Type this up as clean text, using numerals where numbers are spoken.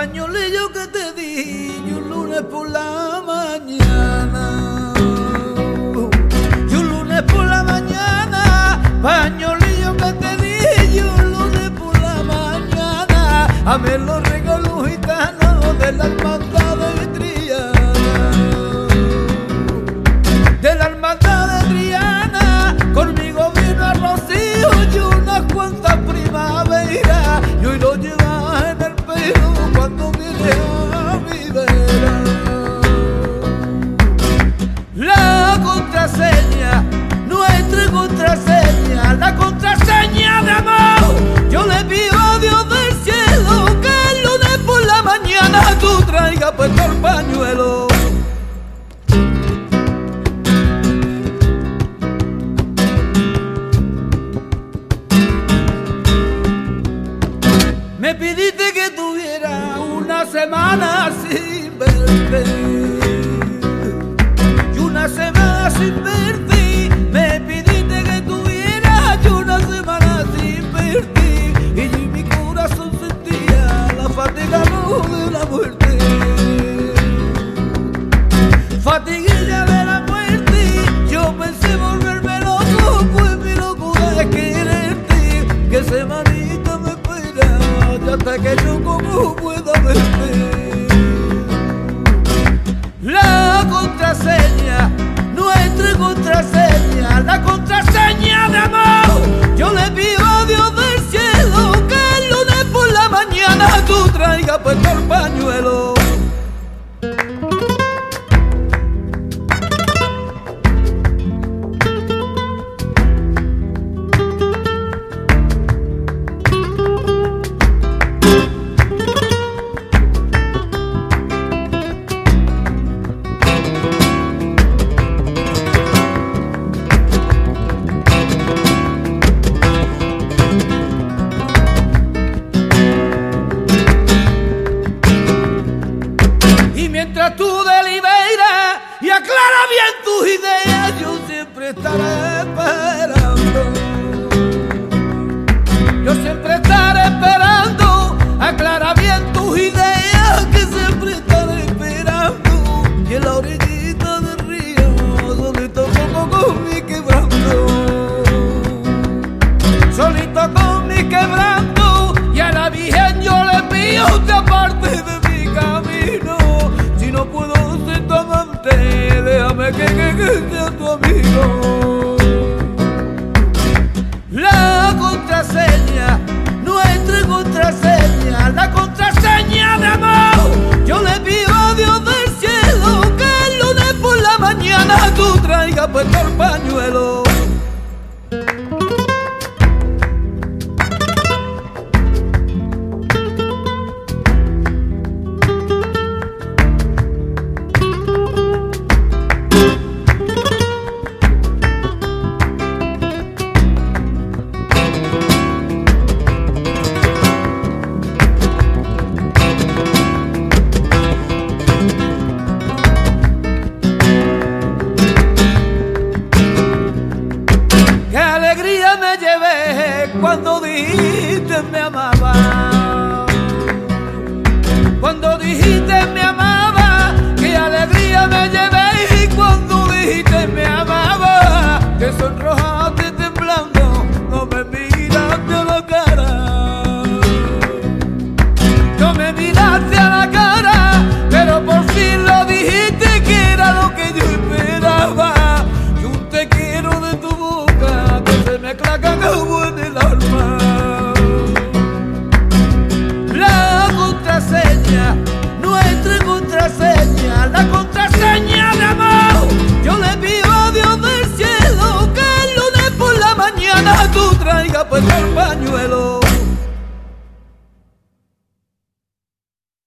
pañolillo que te di y un lunes por la mañana. Y un lunes por la mañana, pañolillo que te di y un lunes por la mañana. A mí los regalos gitanos de la hermandad de Triana. De la hermandad de Triana, conmigo vino a Rocío y unas cuantas primaveras. Y hoy lo llevas en el pelo cuando viene a mi vera. La contraseña, nuestra contraseña, la contraseña de amor. Yo le pido a Dios del cielo que el lunes por la mañana tú traigas puesto el pañuelo. Me pidiste que tuviera una semana sin verte. Y una semana sin verte. Me pidiste que tuviera una semana sin verte. Y mi corazón sentía la fatiga de la muerte. Fatiguilla de la muerte. Yo pensé volverme loco, pues mi locura es quererte. Que semanita me espera hasta que yo como pueda verte. La contraseña, nuestra contraseña, la contraseña de amor. Yo le pido a Dios del cielo que el lunes por la mañana tú traigas puesto el pañuelo. Mientras tú deliberas y aclara bien tus ideas, yo siempre estaré esperando. Yo siempre estaré esperando, aclara bien tus ideas, que siempre estaré esperando. Y en la orillita del río, solito con mi quebranto. Solito con mi quebranto, y a la Virgen yo le pido te aparte de mi camino. Si no puedo ser tu amante, déjame que sea tu amigo. La contraseña, nuestra contraseña, la contraseña de amor. Yo le pido a Dios del cielo que el lunes por la mañana tú traigas puesto el pañuelo. Me llevé cuando dijiste me amaba. Cuando dijiste me amaba, qué alegría me llevé. Y cuando dijiste me amaba, que sonrojaste